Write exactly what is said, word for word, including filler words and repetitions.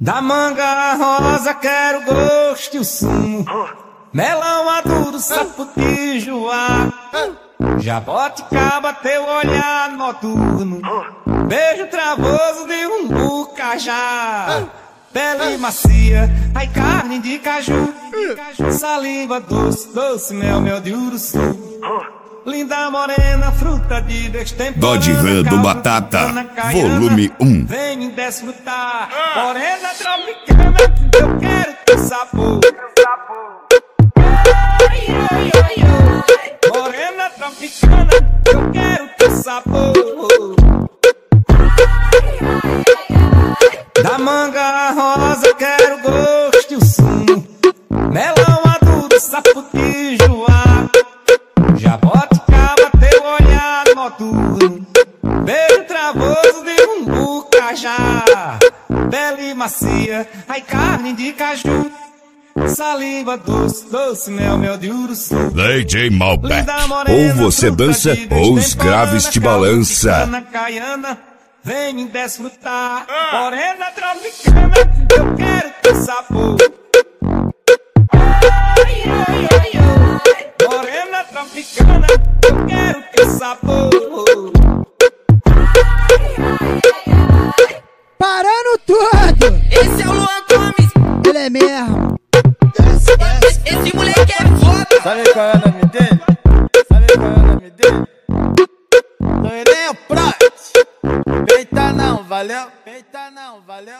Da manga rosa quero gosto e o sumo, melão maduro, saputijoá, jaboticaba teu olhar noturno, beijo travoso de um bucajá, pele macia, ai carne de caju, saliva doce, doce mel, mel de uruçu, linda morena, fruta de destemporânea, Dodge Ram do Batata, volume um. Vem me desfrutar, morena tropicana, eu quero teu sabor. Morena tropicana, eu quero teu sabor. Da manga rosa quero gosto e o sumo, melão maduro, saputijoá, jaboticaba teu olhar noturno, beijo travoso de um bucajá, pele macia, ai carne de caju, saliva doce, doce mel, mel de uruçu. D J Malbec, ou você dança ou os graves te balança. Caiana, vem me desfrutar, morena tropicana, eu quero teu sabor. Morena tropicana, eu quero teu sabor. Parando tudo! Esse é o Luan Gomes, Ele é mesmo! esse, esse moleque é foda. Sabe qual é o nome dele? Sabe qual é o nome dele? Loirinho Prot. Peita não, valeu? Peita não, valeu?